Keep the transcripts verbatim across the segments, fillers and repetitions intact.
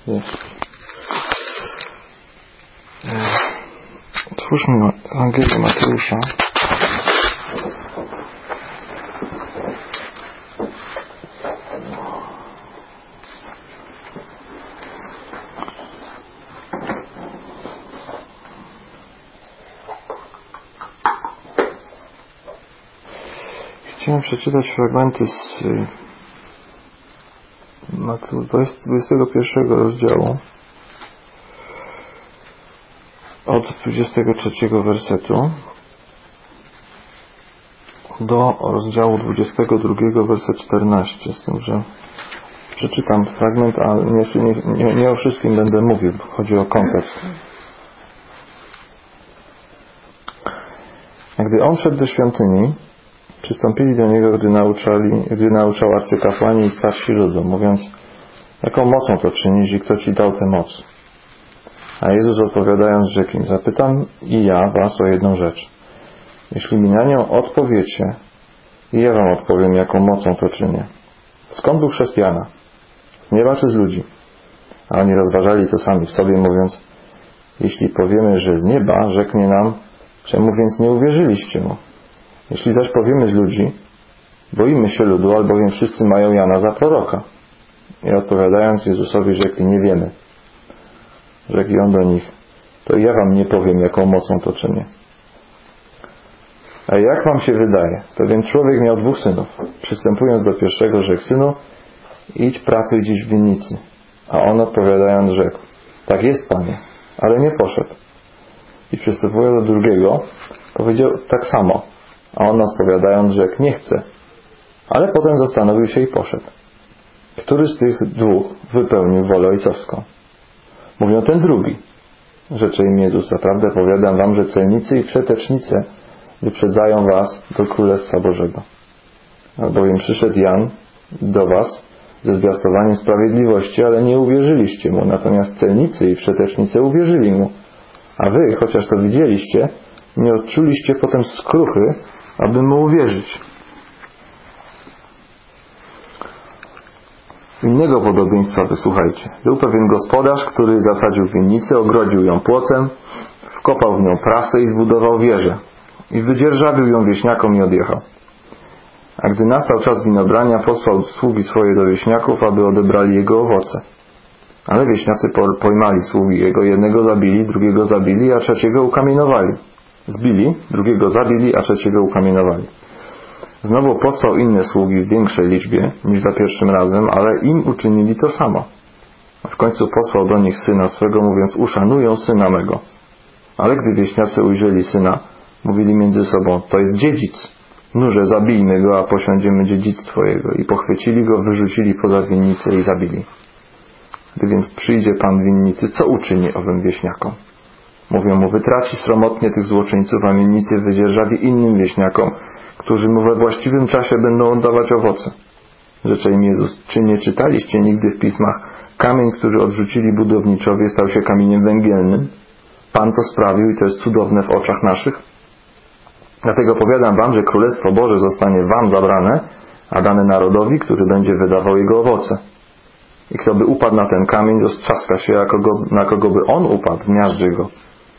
Jest. Otwórzmy Ewangelię Mateusza. Chciałem przeczytać fragmenty z dwudziestego pierwszego rozdziału od dwudziestego trzeciego wersetu do rozdziału dwudziestego drugiego werset czternaście, z tym, że przeczytam fragment, ale nie, nie, nie o wszystkim będę mówił, chodzi o kontekst. A gdy on szedł do świątyni, przystąpili do niego, gdy, nauczali, gdy nauczał arcykapłani i starsi ludu, mówiąc: jaką mocą to czynisz i kto ci dał tę moc? A Jezus odpowiadając rzekł im: zapytam i ja was o jedną rzecz. Jeśli mi na nią odpowiecie, i ja wam odpowiem, jaką mocą to czynię. Skąd był chrzest Jana? Z nieba czy z ludzi? A oni rozważali to sami w sobie, mówiąc: jeśli powiemy, że z nieba, rzeknie nam: czemu więc nie uwierzyliście mu? Jeśli zaś powiemy z ludzi, boimy się ludu, albowiem wszyscy mają Jana za proroka. I odpowiadając Jezusowi rzekli: nie wiemy. Rzekł on do nich: to ja wam nie powiem, jaką mocą to czynię. A jak wam się wydaje? Pewien człowiek miał dwóch synów. Przystępując do pierwszego, rzekł: synu, idź pracuj dziś w winnicy. A on odpowiadając rzekł: tak jest, panie, ale nie poszedł. I przystępując do drugiego, powiedział tak samo. A on odpowiadając rzekł: nie chcę. Ale potem zastanowił się i poszedł. Który z tych dwóch wypełnił wolę ojcowską? Mówią: ten drugi. Rzecze im Jezus: zaprawdę powiadam wam, że celnicy i przetecznice wyprzedzają was do Królestwa Bożego. Albowiem przyszedł Jan do was ze zwiastowaniem sprawiedliwości, ale nie uwierzyliście mu. Natomiast celnicy i przetecznice uwierzyli mu. A wy, chociaż to widzieliście, nie odczuliście potem skruchy, aby mu uwierzyć. Innego podobieństwa wysłuchajcie. Był pewien gospodarz, który zasadził winnicę, ogrodził ją płotem, wkopał w nią prasę i zbudował wieżę. I wydzierżawił ją wieśniakom i odjechał. A gdy nastał czas winobrania, posłał sługi swoje do wieśniaków, aby odebrali jego owoce. Ale wieśniacy pojmali sługi jego, jednego zabili, drugiego zabili, a trzeciego ukamienowali. Zbili, drugiego zabili, a trzeciego ukamienowali. Znowu posłał inne sługi w większej liczbie niż za pierwszym razem, ale im uczynili to samo. W końcu posłał do nich syna swego, mówiąc: uszanują syna mego. Ale gdy wieśniacy ujrzeli syna, mówili między sobą: to jest dziedzic. Nurze, zabijmy go, a posiądziemy dziedzictwo jego. I pochwycili go, wyrzucili poza winnicę i zabili. Gdy więc przyjdzie pan winnicy, co uczyni owym wieśniakom? Mówią mu: wytraci sromotnie tych złoczyńców, a winnicy wydzierżawi innym wieśniakom, którzy mu we właściwym czasie będą oddawać owoce. Rzecze im Jezus: czy nie czytaliście nigdy w pismach: kamień, który odrzucili budowniczowie, stał się kamieniem węgielnym? Pan to sprawił i to jest cudowne w oczach naszych. Dlatego powiadam wam, że Królestwo Boże zostanie wam zabrane, a dane narodowi, który będzie wydawał jego owoce. I kto by upadł na ten kamień, roztrzaska się, a kogo, na kogo by on upadł, zmiażdży go.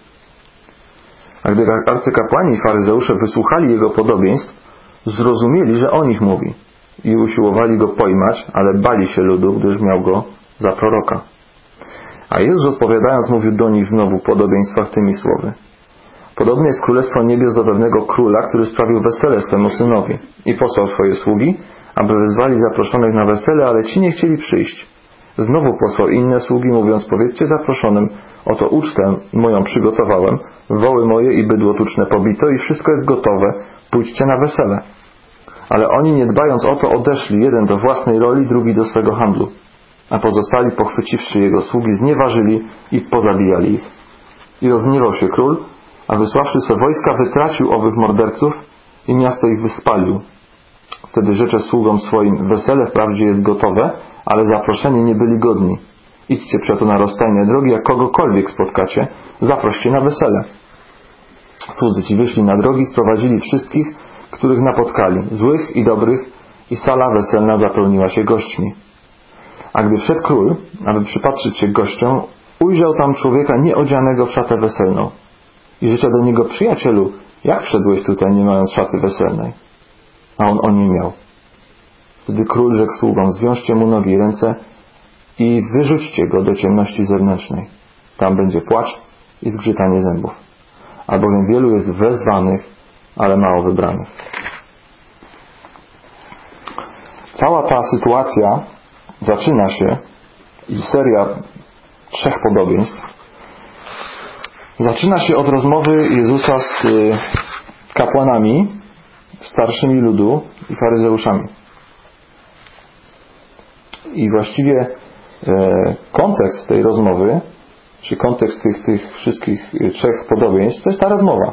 A gdy arcykapłani i faryzeusze wysłuchali jego podobieństw, zrozumieli, że o nich mówi i usiłowali go pojmać, ale bali się ludu, gdyż miał go za proroka. A Jezus odpowiadając mówił do nich znowu w podobieństwach tymi słowy: podobne jest Królestwo Niebios do pewnego króla, który sprawił wesele swemu synowi i posłał swoje sługi, aby wezwali zaproszonych na wesele, ale ci nie chcieli przyjść. Znowu posłał inne sługi, mówiąc: powiedzcie zaproszonym: oto ucztę moją przygotowałem, woły moje i bydło tuczne pobito i wszystko jest gotowe, pójdźcie na wesele. Ale oni, nie dbając o to, odeszli, jeden do własnej roli, drugi do swego handlu. A pozostali, pochwyciwszy jego sługi, znieważyli i pozabijali ich. I rozgniewał się król, a wysławszy swe wojska, wytracił owych morderców i miasto ich wyspalił. Wtedy rzecze sługom swoim: wesele wprawdzie jest gotowe, ale zaproszeni nie byli godni. Idźcie przeto na rozstajne drogi, jak kogokolwiek spotkacie, zaproście na wesele. Słudzy ci wyszli na drogi, sprowadzili wszystkich, których napotkali, złych i dobrych, i sala weselna zapełniła się gośćmi. A gdy wszedł król, aby przypatrzyć się gościom, ujrzał tam człowieka nieodzianego w szatę weselną. I rzecze do niego: przyjacielu, jak wszedłeś tutaj, nie mając szaty weselnej? A on o niej miał. Wtedy król rzekł sługom: zwiążcie mu nogi i ręce i wyrzućcie go do ciemności zewnętrznej. Tam będzie płacz i zgrzytanie zębów. Albowiem wielu jest wezwanych, ale mało wybranych. Cała ta sytuacja zaczyna się, i seria trzech podobieństw zaczyna się od rozmowy Jezusa z kapłanami, starszymi ludu i faryzeuszami. I właściwie e, kontekst tej rozmowy, czy kontekst tych, tych wszystkich trzech podobieństw, to jest ta rozmowa.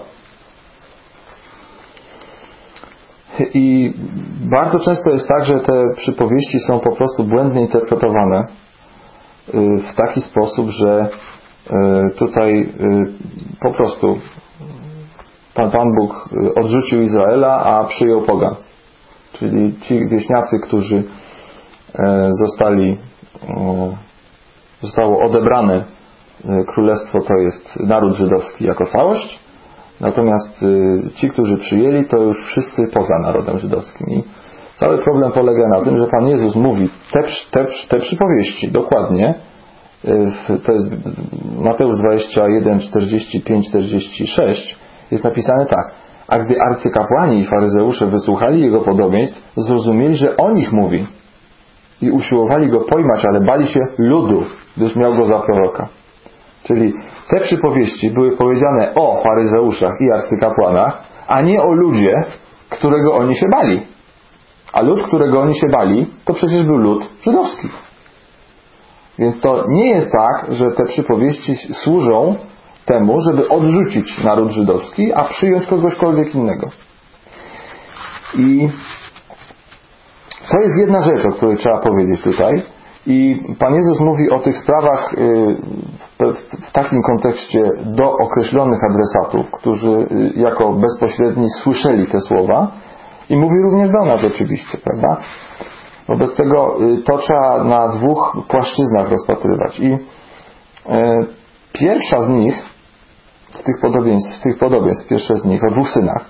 I bardzo często jest tak, że te przypowieści są po prostu błędnie interpretowane w taki sposób, że tutaj po prostu Pan, Pan Bóg odrzucił Izraela, a przyjął pogan. Czyli ci wieśniacy, którzy zostali, zostało odebrane królestwo, to jest naród żydowski jako całość, natomiast ci, którzy przyjęli, to już wszyscy poza narodem żydowskim. I cały problem polega na tym, że Pan Jezus mówi te, te, te przypowieści dokładnie, to jest Mateusz dwadzieścia jeden, czterdzieści pięć, czterdzieści sześć, jest napisane tak: a gdy arcykapłani i faryzeusze wysłuchali jego podobieństw, zrozumieli, że o nich mówi i usiłowali go pojmać, ale bali się ludu, gdyż miał go za proroka. Czyli te przypowieści były powiedziane o faryzeuszach i arcykapłanach, a nie o ludzie, którego oni się bali. A lud, którego oni się bali, to przecież był lud żydowski. Więc to nie jest tak, że te przypowieści służą temu, żeby odrzucić naród żydowski, a przyjąć kogośkolwiek innego. I to jest jedna rzecz, o której trzeba powiedzieć tutaj. I Pan Jezus mówi o tych sprawach w takim kontekście do określonych adresatów, którzy jako bezpośredni słyszeli te słowa, i mówi również do nas oczywiście, prawda? Wobec tego to trzeba na dwóch płaszczyznach rozpatrywać. I pierwsza z nich, z tych podobieństw, z tych podobieństw pierwsze z nich o dwóch synach,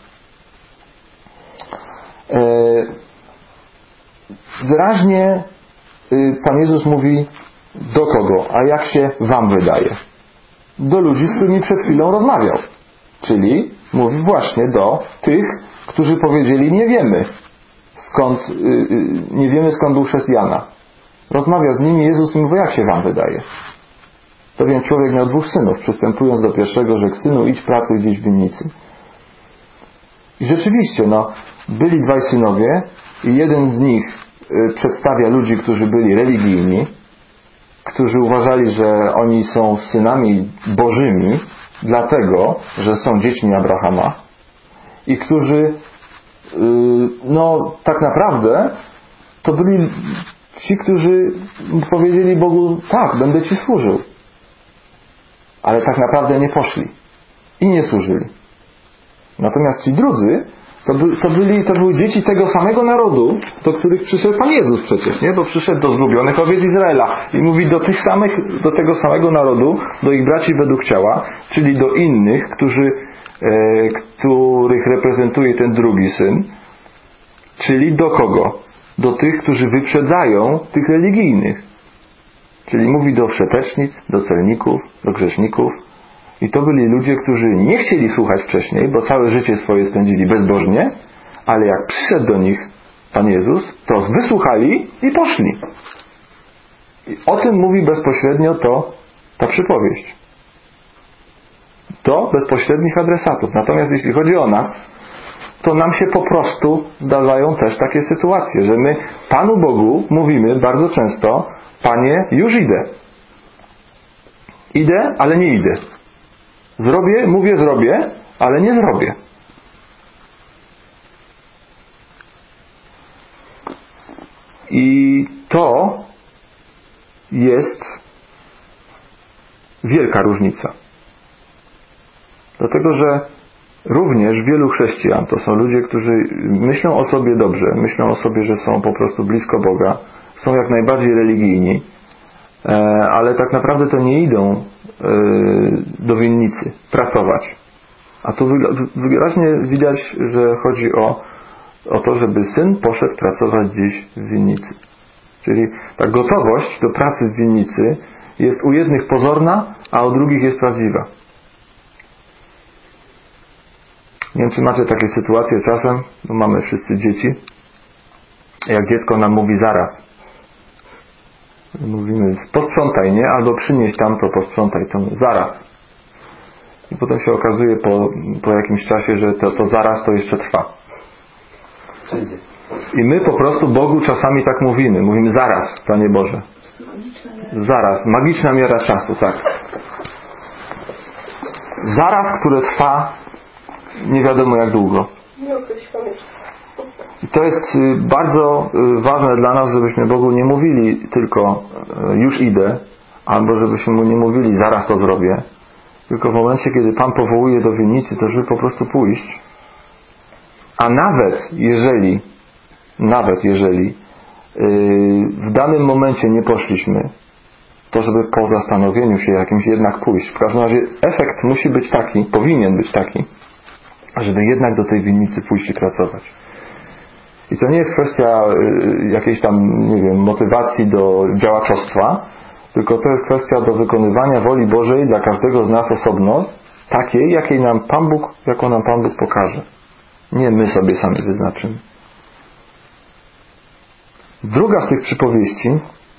wyraźnie Pan Jezus mówi do kogo, a jak się wam wydaje? Do ludzi, z którymi przed chwilą rozmawiał. Czyli mówi właśnie do tych, którzy powiedzieli: nie wiemy skąd, nie wiemy skąd był chrzest Jana. Rozmawia z nimi Jezus i mówi: jak się wam wydaje? Pewien człowiek miał dwóch synów. Przystępując do pierwszego, rzekł: synu, idź pracuj gdzieś w winnicy. I rzeczywiście, no, byli dwaj synowie i jeden z nich przedstawia ludzi, którzy byli religijni, którzy uważali, że oni są synami bożymi, dlatego, że są dziećmi Abrahama, i którzy no tak naprawdę to byli ci, którzy powiedzieli Bogu: tak, będę Ci służył. Ale tak naprawdę nie poszli i nie służyli. Natomiast ci drudzy To, by, to, byli, to były dzieci tego samego narodu, do których przyszedł Pan Jezus przecież, nie? Bo przyszedł do zlubionych owiec Izraela i mówi do tych samych, do tego samego narodu, do ich braci według ciała, czyli do innych, którzy, e, których reprezentuje ten drugi syn, czyli do kogo? Do tych, którzy wyprzedzają tych religijnych. Czyli mówi do wszetecznic, do celników, do grzeszników. I to byli ludzie, którzy nie chcieli słuchać wcześniej, bo całe życie swoje spędzili bezbożnie, ale jak przyszedł do nich Pan Jezus, to wysłuchali i poszli. I o tym mówi bezpośrednio to, ta przypowieść. Do bezpośrednich adresatów. Natomiast jeśli chodzi o nas, to nam się po prostu zdarzają też takie sytuacje, że my Panu Bogu mówimy bardzo często: Panie, już idę. Idę, ale nie idę. Zrobię, mówię, zrobię, ale nie zrobię. I to jest wielka różnica. Dlatego, że również wielu chrześcijan to są ludzie, którzy myślą o sobie dobrze, myślą o sobie, że są po prostu blisko Boga, są jak najbardziej religijni, ale tak naprawdę to nie idą do winnicy pracować. A tu wyraźnie widać, że chodzi o, o to, żeby syn poszedł pracować gdzieś w winnicy. Czyli ta gotowość do pracy w winnicy jest u jednych pozorna, a u drugich jest prawdziwa. Nie wiem, czy macie takie sytuacje czasem, bo mamy wszyscy dzieci. Jak dziecko nam mówi zaraz. Mówimy posprzątaj, nie? Albo przynieś tam to, posprzątaj to zaraz. I potem się okazuje po, po jakimś czasie, że to, to zaraz to jeszcze trwa. Wszędzie. I my po prostu Bogu czasami tak mówimy. Mówimy zaraz, Panie Boże. Zaraz. Magiczna miara czasu, tak. Zaraz, które trwa nie wiadomo jak długo. I to jest bardzo ważne dla nas, żebyśmy Bogu nie mówili tylko już idę, albo żebyśmy Mu nie mówili zaraz to zrobię, tylko w momencie, kiedy Pan powołuje do winnicy, to żeby po prostu pójść. A nawet jeżeli nawet jeżeli w danym momencie nie poszliśmy, to żeby po zastanowieniu się jakimś jednak pójść. W każdym razie efekt musi być taki, powinien być taki, żeby jednak do tej winnicy pójść i pracować. I to nie jest kwestia jakiejś tam, nie wiem, motywacji do działaczostwa, tylko to jest kwestia do wykonywania woli Bożej dla każdego z nas osobno, takiej, jakiej nam Pan Bóg, jaką nam Pan Bóg pokaże. Nie my sobie sami wyznaczymy. Druga z tych przypowieści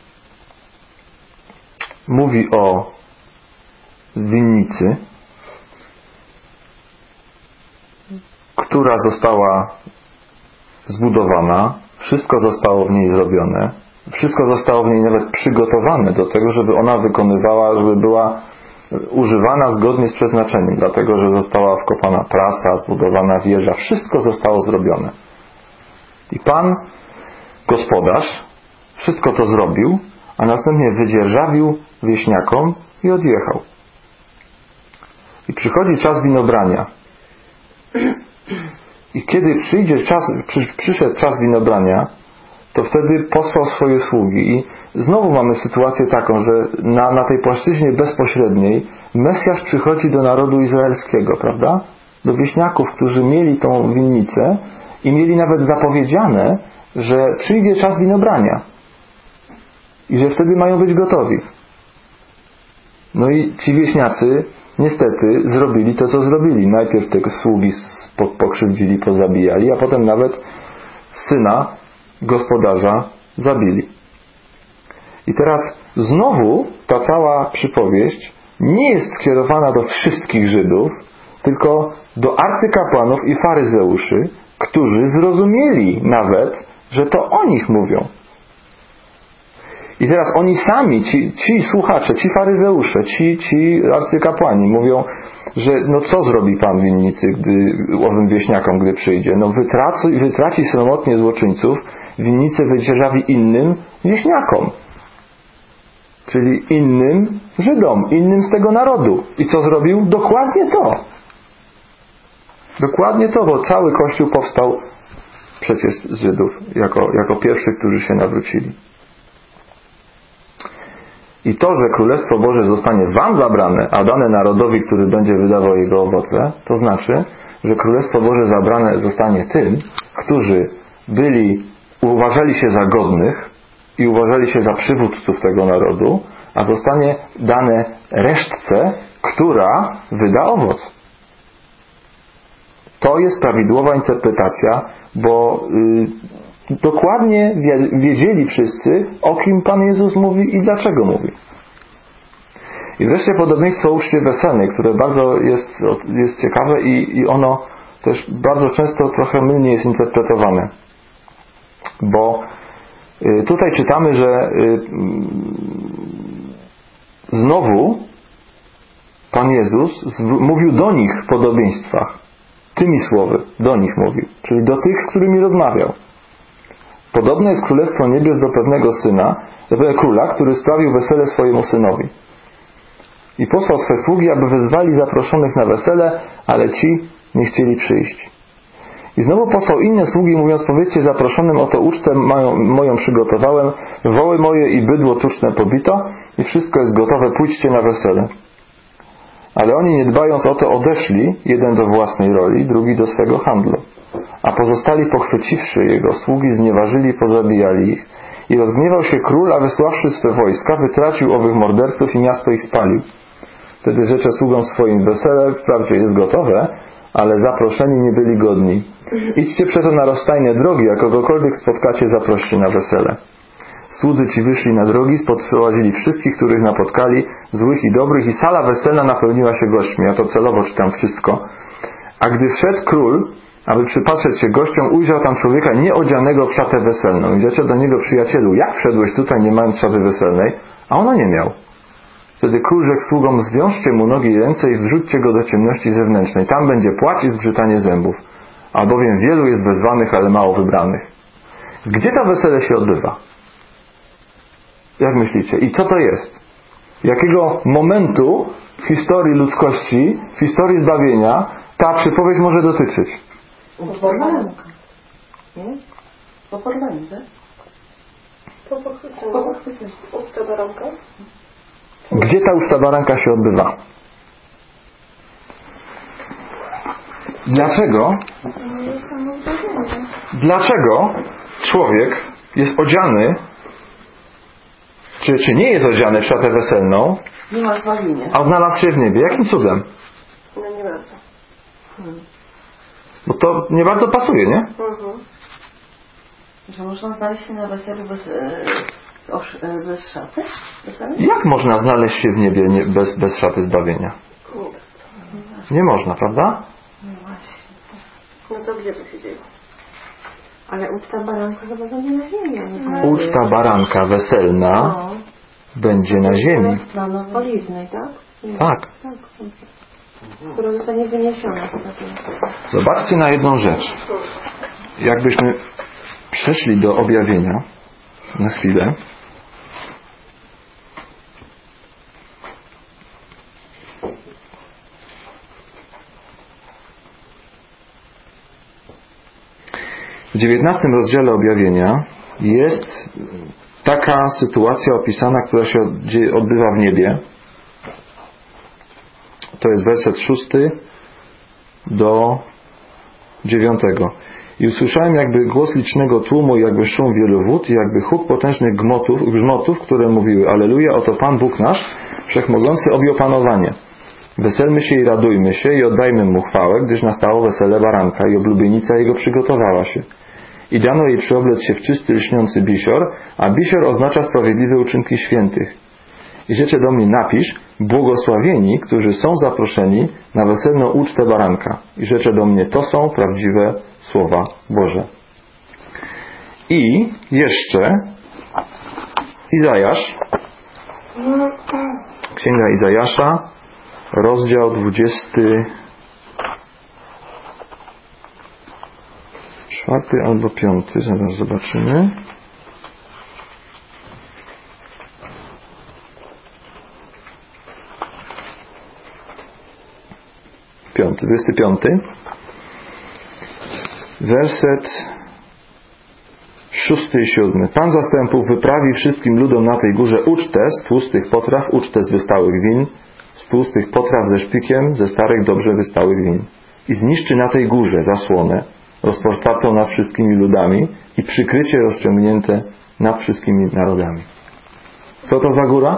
mówi o winnicy, która została zbudowana, wszystko zostało w niej zrobione, wszystko zostało w niej nawet przygotowane do tego, żeby ona wykonywała, żeby była używana zgodnie z przeznaczeniem, dlatego, że została wkopana prasa, zbudowana wieża, wszystko zostało zrobione. I Pan, gospodarz, wszystko to zrobił, a następnie wydzierżawił wieśniakom i odjechał. I przychodzi czas winobrania. I kiedy przyjdzie czas, przy, przyszedł czas winobrania, to wtedy posłał swoje sługi. I znowu mamy sytuację taką, że na, na tej płaszczyźnie bezpośredniej Mesjasz przychodzi do narodu izraelskiego, prawda? Do wieśniaków, którzy mieli tą winnicę i mieli nawet zapowiedziane, że przyjdzie czas winobrania. I że wtedy mają być gotowi. No i ci wieśniacy niestety zrobili to, co zrobili. Najpierw te sługi pokrzywdzili, pozabijali, a potem nawet syna gospodarza zabili. I teraz znowu ta cała przypowieść nie jest skierowana do wszystkich Żydów, tylko do arcykapłanów i faryzeuszy, którzy zrozumieli nawet, że to o nich mówią. I teraz oni sami, ci, ci słuchacze, ci faryzeusze, ci, ci arcykapłani mówią, że no co zrobi Pan w winnicy, gdy owym wieśniakom, gdy przyjdzie? No wytraci, wytraci sromotnie złoczyńców, winnicę wydzierżawi innym wieśniakom. Czyli innym Żydom, innym z tego narodu. I co zrobił? Dokładnie to. Dokładnie to, bo cały Kościół powstał przecież z Żydów, jako, jako pierwszy, którzy się nawrócili. I to, że Królestwo Boże zostanie wam zabrane, a dane narodowi, który będzie wydawał jego owoce, to znaczy, że Królestwo Boże zabrane zostanie tym, którzy byli, uważali się za godnych i uważali się za przywódców tego narodu, a zostanie dane resztce, która wyda owoc. To jest prawidłowa interpretacja, bo yy, dokładnie wiedzieli wszyscy, o kim Pan Jezus mówi i dlaczego mówi. I wreszcie podobieństwo uczcie weselnej, które bardzo jest, jest ciekawe i, i ono też bardzo często trochę mylnie jest interpretowane. Bo y, tutaj czytamy, że y, znowu Pan Jezus mówił do nich w podobieństwach. Tymi słowy do nich mówił, czyli do tych, z którymi rozmawiał. Podobne jest Królestwo Niebios do pewnego syna, do pewnego króla, który sprawił wesele swojemu synowi. I posłał swe sługi, aby wezwali zaproszonych na wesele, ale ci nie chcieli przyjść. I znowu posłał inne sługi, mówiąc: powiedzcie zaproszonym, oto ucztę moją, moją przygotowałem, woły moje i bydło tuczne pobito i wszystko jest gotowe, pójdźcie na wesele. Ale oni, nie dbając o to, odeszli, jeden do własnej roli, drugi do swego handlu. A pozostali, pochwyciwszy jego sługi, znieważyli i pozabijali ich. I rozgniewał się król, a wysławszy swe wojska, wytracił owych morderców i miasto ich spalił. Wtedy rzecze sługom swoim: wesele wprawdzie jest gotowe, ale zaproszeni nie byli godni. Idźcie przeto na rozstajne drogi, a kogokolwiek spotkacie, zaproście na wesele. Słudzy ci wyszli na drogi, sprowadzili wszystkich, których napotkali, złych i dobrych, i sala weselna napełniła się gośćmi. Ja to celowo czytam wszystko. A gdy wszedł król, aby przypatrzeć się gościom, ujrzał tam człowieka nieodzianego w szatę weselną. I rzecze do niego: przyjacielu, jak wszedłeś tutaj, nie mając szaty weselnej? A ona nie miał. Wtedy król rzekł sługom: zwiążcie mu nogi i ręce i wrzućcie go do ciemności zewnętrznej. Tam będzie płacz i zgrzytanie zębów. Albowiem wielu jest wezwanych, ale mało wybranych. Gdzie to wesele się odbywa? Jak myślicie? I co to jest? Jakiego momentu w historii ludzkości, w historii zbawienia ta przypowieść może dotyczyć? Po porwaniu. Nie? Po porwaniu, tak? Po pochwyceniu. Po pochwyceniu. Uczta baranka. Gdzie ta uczta baranka się odbywa? Dlaczego? Dlaczego człowiek jest odziany, czy, czy nie jest odziany w szatę weselną, Nie ma zbawienia. a znalazł się w niebie? Jakim cudem? No nie bardzo. Hmm. Bo to nie bardzo pasuje, nie? Mhm. Że można znaleźć się na weselu bez, e, osz, e, bez szaty? Weselu? Jak można znaleźć się w niebie nie, bez, bez szaty zbawienia? Nie. Nie można, prawda? No właśnie. No to gdzie by się dzieje? Ale uczta baranka chyba będzie na ziemi, a nie na Uczta baranka weselna No. będzie na ziemi. Na Nowooliwnej, tak? Nie. Tak. Tak. Która zostanie wyniesiona. Zobaczcie na jedną rzecz. Jakbyśmy przeszli do objawienia na chwilę. W dziewiętnastym rozdziale objawienia jest taka sytuacja opisana, która się odbywa w niebie. To jest werset szósty do dziewiątego. I usłyszałem jakby głos licznego tłumu, jakby szum wielu wód, i jakby huk potężnych gmotów, grzmotów, które mówiły: Alleluja, oto Pan Bóg nasz, Wszechmogący objął panowanie. Weselmy się i radujmy się i oddajmy Mu chwałę, gdyż nastało wesele baranka i oblubienica Jego przygotowała się. I dano jej przyoblec się w czysty, lśniący bisior, a bisior oznacza sprawiedliwe uczynki świętych. I rzecze do mnie: napisz: błogosławieni, którzy są zaproszeni na weselną ucztę baranka. I rzecze do mnie: to są prawdziwe słowa Boże. I jeszcze Izajasz, Księga Izajasza, rozdział dwudziesty czwarty albo piąty, zaraz zobaczymy. Piąty, dwudziesty piąty. Werset szósty i siódmy. Pan zastępów wyprawi wszystkim ludom na tej górze ucztę z tłustych potraw, ucztę z wystałych win, z tłustych potraw ze szpikiem, ze starych dobrze wystałych win. I zniszczy na tej górze zasłonę rozprostatą nad wszystkimi ludami i przykrycie rozciągnięte nad wszystkimi narodami. Co to za góra?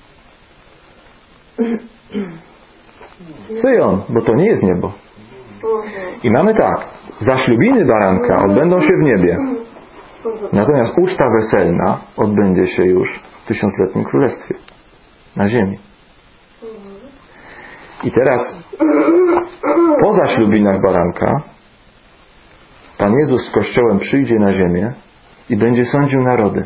Syjon, bo to nie jest niebo. I mamy tak: zaślubiny baranka odbędą się w niebie, natomiast uczta weselna odbędzie się już w tysiącletnim królestwie na ziemi. I teraz po zaślubinach baranka Pan Jezus z Kościołem przyjdzie na ziemię i będzie sądził narody.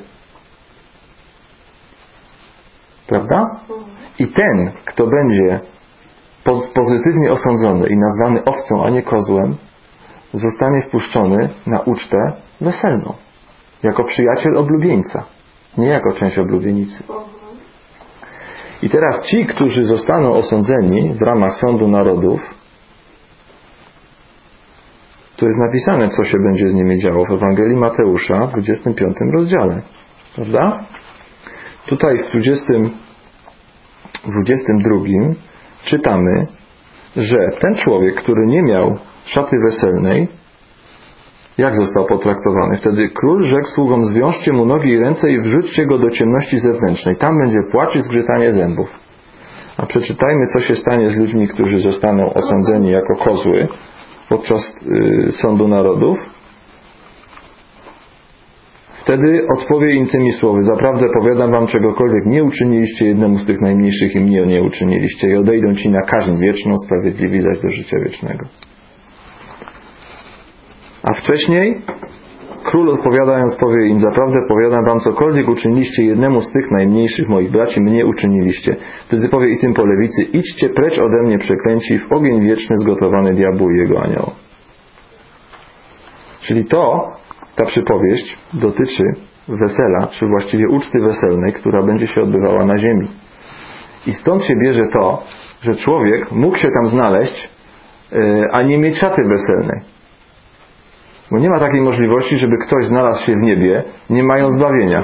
Prawda? I ten, kto będzie pozytywnie osądzony i nazwany owcą, a nie kozłem, zostanie wpuszczony na ucztę weselną. Jako przyjaciel oblubieńca. Nie jako część oblubienicy. I teraz ci, którzy zostaną osądzeni w ramach sądu narodów, to jest napisane, co się będzie z nimi działo w Ewangelii Mateusza, w dwudziestym piątym rozdziale. Prawda? Tutaj w dwudziestym, dwudziestym drugim czytamy, że ten człowiek, który nie miał szaty weselnej, jak został potraktowany? Wtedy król rzekł sługom: zwiążcie mu nogi i ręce i wrzućcie go do ciemności zewnętrznej. Tam będzie płacz i zgrzytanie zębów. A przeczytajmy, co się stanie z ludźmi, którzy zostaną osądzeni jako kozły podczas y, sądu narodów. Wtedy odpowie im tymi słowy: zaprawdę powiadam wam, czegokolwiek nie uczyniliście jednemu z tych najmniejszych, i mnie nie uczyniliście, i odejdą ci na kaźń wieczną, sprawiedliwi zaś do życia wiecznego. A wcześniej król odpowiadając powie im: zaprawdę powiadam wam, cokolwiek uczyniliście jednemu z tych najmniejszych moich braci, mnie uczyniliście. Wtedy powie i tym po lewicy: idźcie precz ode mnie, przeklęci, w ogień wieczny zgotowany diabłu i jego aniołom. Czyli to, ta przypowieść dotyczy wesela, czy właściwie uczty weselnej, która będzie się odbywała na ziemi. I stąd się bierze to, że człowiek mógł się tam znaleźć, a nie mieć szaty weselnej. Bo nie ma takiej możliwości, żeby ktoś znalazł się w niebie, nie mając zbawienia.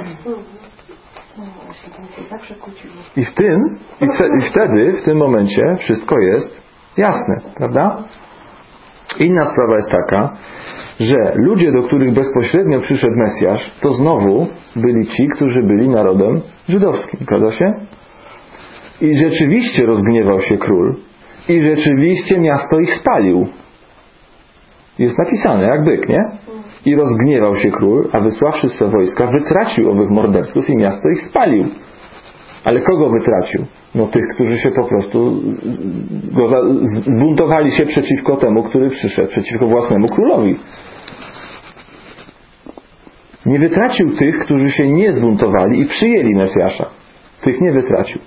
I w tym, i, ce, i wtedy, w tym momencie wszystko jest jasne, prawda? Inna sprawa jest taka, że ludzie, do których bezpośrednio przyszedł Mesjasz, to znowu byli ci, którzy byli narodem żydowskim, prawda się? I rzeczywiście rozgniewał się król i rzeczywiście miasto ich spalił. Jest napisane, jak byk, nie? I rozgniewał się król, a wysławszy swe wojska, wytracił owych morderców i miasto ich spalił. Ale kogo wytracił? No tych, którzy się po prostu zbuntowali się przeciwko temu, który przyszedł, przeciwko własnemu królowi. Nie wytracił tych, którzy się nie zbuntowali i przyjęli Mesjasza. Tych nie wytracił.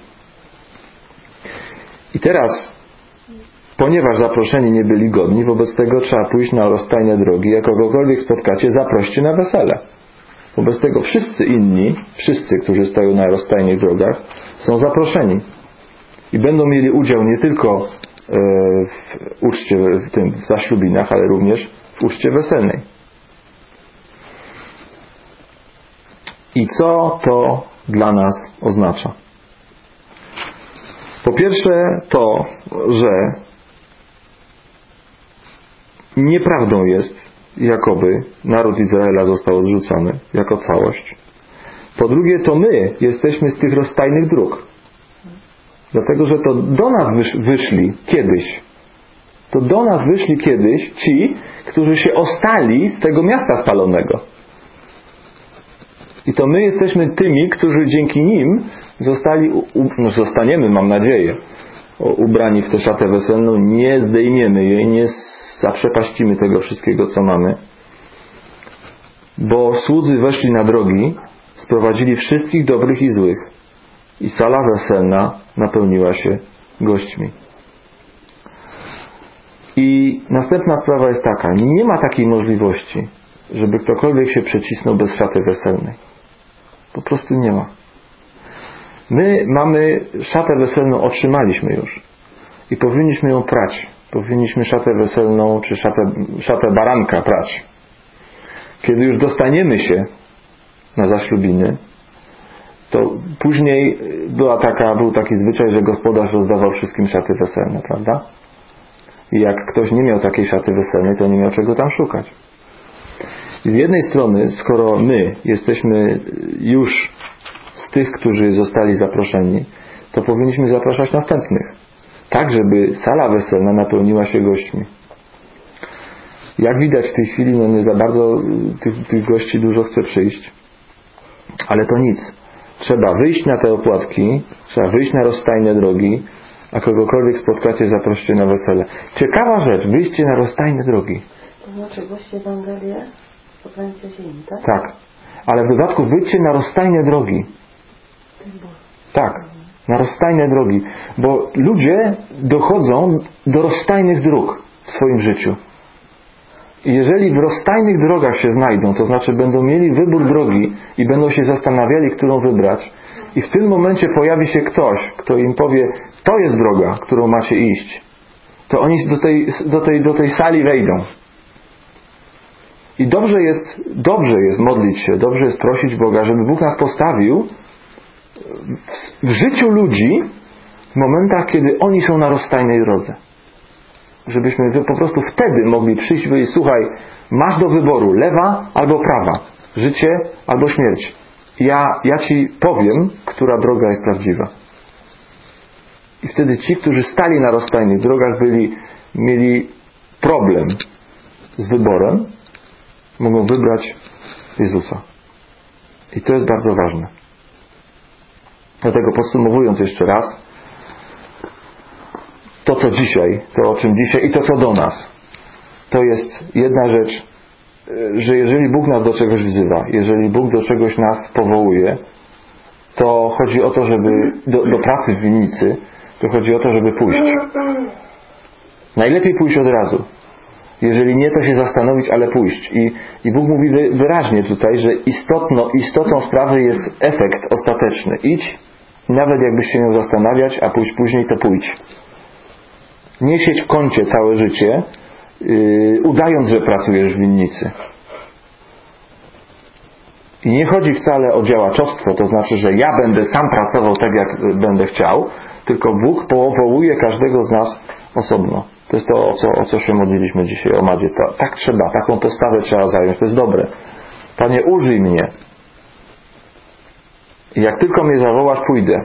I teraz, ponieważ zaproszeni nie byli godni, wobec tego trzeba pójść na rozstajne drogi. Jak kogokolwiek spotkacie, zaproście na wesele. Wobec tego wszyscy inni, wszyscy, którzy stoją na rozstajnych drogach, są zaproszeni. I będą mieli udział nie tylko w uczcie, w tym w zaślubinach, ale również w uczcie weselnej. I co to dla nas oznacza? Po pierwsze to, że nieprawdą jest, jakoby naród Izraela został odrzucony jako całość. Po drugie, to my jesteśmy z tych rozstajnych dróg. Dlatego, że to do nas wysz, wyszli kiedyś. To do nas wyszli kiedyś ci, którzy się ostali z tego miasta spalonego. I to my jesteśmy tymi, którzy dzięki nim zostali, u, no zostaniemy, mam nadzieję, ubrani w tę szatę weselną, nie zdejmiemy jej, nie zaprzepaścimy tego wszystkiego, co mamy. Bo słudzy weszli na drogi, sprowadzili wszystkich dobrych i złych. I sala weselna napełniła się gośćmi. I następna sprawa jest taka. Nie ma takiej możliwości, żeby ktokolwiek się przecisnął bez szaty weselnej. Po prostu nie ma. My mamy szatę weselną, otrzymaliśmy już. I powinniśmy ją prać. Powinniśmy szatę weselną, czy szatę, szatę baranka prać. Kiedy już dostaniemy się na zaślubiny, to później była taka, był taki zwyczaj, że gospodarz rozdawał wszystkim szaty weselne, prawda? I jak ktoś nie miał takiej szaty weselnej, to nie miał czego tam szukać. I z jednej strony, skoro my jesteśmy już z tych, którzy zostali zaproszeni, to powinniśmy zapraszać następnych. Tak, żeby sala weselna napełniła się gośćmi. Jak widać w tej chwili, no nie za bardzo tych, tych gości dużo chce przyjść. Ale to nic. Trzeba wyjść na te opłatki, trzeba wyjść na rozstajne drogi, a kogokolwiek spotkacie, zaproście na wesele. Ciekawa rzecz, wyjście na rozstajne drogi. To znaczy goście Ewangelię po krańcu ziemi, tak? Tak. Ale w dodatku wyjdźcie na rozstajne drogi. Tak. Na rozstajne drogi. Bo ludzie dochodzą do rozstajnych dróg w swoim życiu. I jeżeli w rozstajnych drogach się znajdą, to znaczy będą mieli wybór drogi i będą się zastanawiali, którą wybrać, i w tym momencie pojawi się ktoś, kto im powie, to jest droga, którą macie iść, to oni do tej, do tej, do tej sali wejdą. I dobrze jest, dobrze jest modlić się, dobrze jest prosić Boga, żeby Bóg nas postawił w życiu ludzi w momentach, kiedy oni są na rozstajnej drodze. Żebyśmy po prostu wtedy mogli przyjść i powiedzieć: słuchaj, masz do wyboru lewa albo prawa, życie albo śmierć. Ja, ja Ci powiem, która droga jest prawdziwa. I wtedy ci, którzy stali na rozstajnych drogach, byli, mieli problem z wyborem, mogą wybrać Jezusa. I to jest bardzo ważne. Dlatego podsumowując jeszcze raz, to co dzisiaj, to o czym dzisiaj i to co do nas, to jest jedna rzecz, że jeżeli Bóg nas do czegoś wzywa, jeżeli Bóg do czegoś nas powołuje, to chodzi o to, żeby do, do pracy w winnicy, to chodzi o to, żeby pójść. Najlepiej pójść od razu. Jeżeli nie, to się zastanowić, ale pójść. I, i Bóg mówi wyraźnie tutaj, że istotno, istotą sprawy jest efekt ostateczny. Idź, nawet jakbyś się miał zastanawiać, a pójść później, to pójdź. Nie siedź w kącie całe życie, yy, udając, że pracujesz w winnicy. I nie chodzi wcale o działaczostwo, to znaczy, że ja będę sam pracował tak, jak będę chciał, tylko Bóg powołuje każdego z nas osobno. To jest to, o co, o co się modliliśmy dzisiaj, o Madzie. Ta, tak trzeba, taką postawę trzeba zająć. To jest dobre. Panie, użyj mnie. I jak tylko mnie zawołasz, pójdę.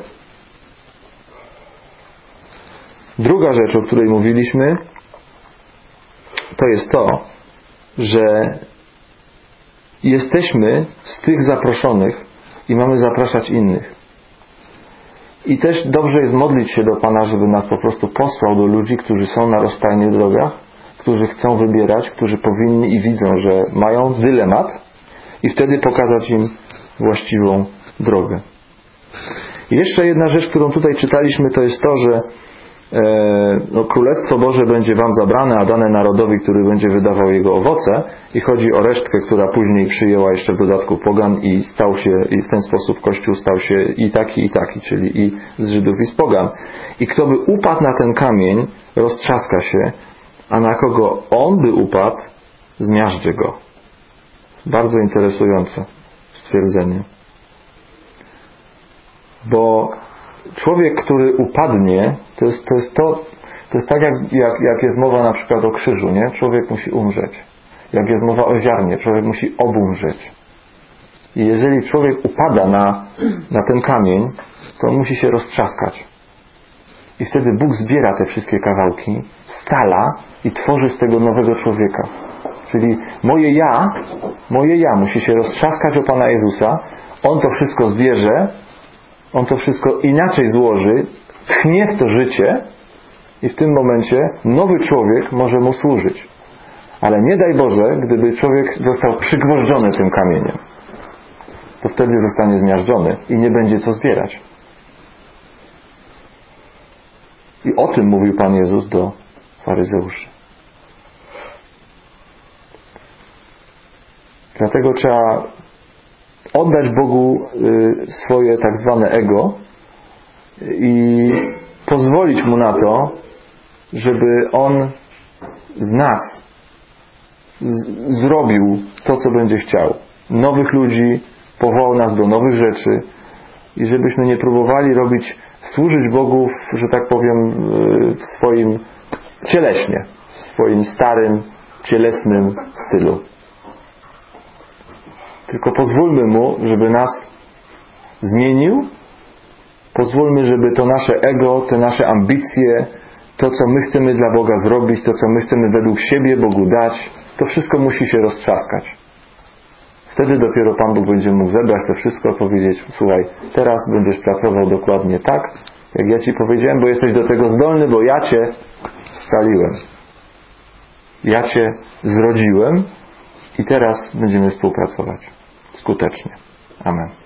Druga rzecz, o której mówiliśmy, to jest to, że jesteśmy z tych zaproszonych i mamy zapraszać innych. I też dobrze jest modlić się do Pana, żeby nas po prostu posłał do ludzi, którzy są na rozstajnych drogach, którzy chcą wybierać, którzy powinni i widzą, że mają dylemat, i wtedy pokazać im właściwą drogę. I jeszcze jedna rzecz, którą tutaj czytaliśmy, to jest to, że e, no, Królestwo Boże będzie wam zabrane, a dane narodowi, który będzie wydawał jego owoce, i chodzi o resztkę, która później przyjęła jeszcze w dodatku pogan i stał się, i w ten sposób Kościół stał się i taki, i taki, czyli i z Żydów, i z pogan. I kto by upadł na ten kamień, roztrzaska się, a na kogo on by upadł, zmiażdży go. Bardzo interesujące stwierdzenie. Bo człowiek, który upadnie, to jest to, jest to, to jest tak jak, jak, jak jest mowa na przykład o krzyżu, nie? Człowiek musi umrzeć. Jak jest mowa o ziarnie, człowiek musi obumrzeć. I jeżeli człowiek upada na, na ten kamień, to on musi się roztrzaskać. I wtedy Bóg zbiera te wszystkie kawałki, scala i tworzy z tego nowego człowieka. Czyli moje ja, moje ja musi się roztrzaskać o Pana Jezusa, On to wszystko zbierze, On to wszystko inaczej złoży, tchnie w to życie i w tym momencie nowy człowiek może mu służyć. Ale nie daj Boże, gdyby człowiek został przygwożdżony tym kamieniem. To wtedy zostanie zmiażdżony i nie będzie co zbierać. I o tym mówił Pan Jezus do faryzeuszy. Dlatego trzeba oddać Bogu swoje tak zwane ego i pozwolić Mu na to, żeby On z nas z- zrobił to, co będzie chciał. Nowych ludzi, powołał nas do nowych rzeczy i żebyśmy nie próbowali robić, służyć Bogu, w, że tak powiem, w swoim cieleśnie, w swoim starym, cielesnym stylu. Tylko pozwólmy Mu, żeby nas zmienił. Pozwólmy, żeby to nasze ego, te nasze ambicje, to, co my chcemy dla Boga zrobić, to, co my chcemy według siebie Bogu dać, to wszystko musi się roztrzaskać. Wtedy dopiero Pan Bóg będzie mógł zebrać to wszystko i powiedzieć: słuchaj, teraz będziesz pracował dokładnie tak, jak ja Ci powiedziałem, bo jesteś do tego zdolny, bo ja Cię scaliłem. Ja Cię zrodziłem i teraz będziemy współpracować skutecznie. Amen.